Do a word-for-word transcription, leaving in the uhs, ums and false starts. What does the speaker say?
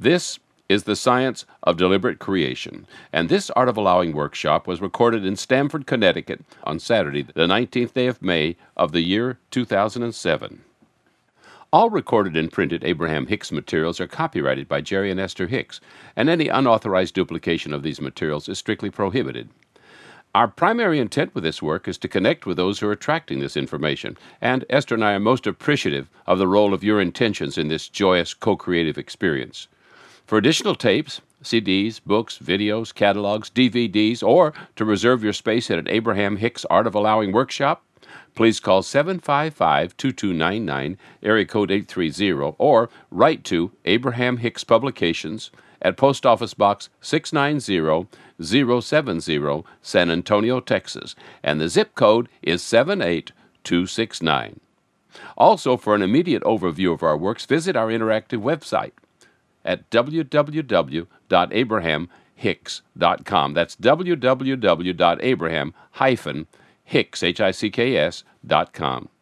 This is the science of deliberate creation, and this Art of Allowing workshop was recorded in Stamford, Connecticut on Saturday, the nineteenth day of May of the year two thousand seven. All recorded and printed Abraham Hicks materials are copyrighted by Jerry and Esther Hicks, and any unauthorized duplication of these materials is strictly prohibited. Our primary intent with this work is to connect with those who are attracting this information, and Esther and I are most appreciative of the role of your intentions in this joyous co-creative experience. For additional tapes, C Ds, books, videos, catalogs, D V Ds, or to reserve your space at an Abraham Hicks Art of Allowing workshop, please call seven five five, two two nine nine, area code eight three zero, or write to Abraham Hicks Publications at Post Office Box six nine zero zero seven zero, San Antonio, Texas, and the zip code is seven eight two six nine. Also, for an immediate overview of our works, visit our interactive website at w w w dot abraham hicks dot com. That's w w w dot abraham dash hicks, H I C K S, dot com.